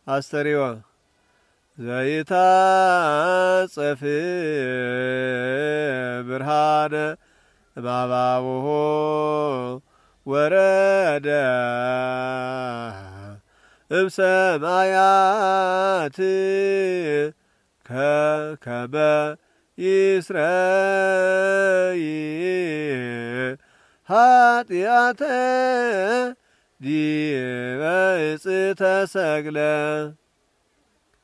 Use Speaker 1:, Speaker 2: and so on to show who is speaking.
Speaker 1: አስተሪዮ ዘይታ ጸፍ ብርሃነ ባባቦሆ ወረደ እምሰማያት ከከመ ይስረይ ኃጢአተ ዲበ ዕፅ ተሰቅለ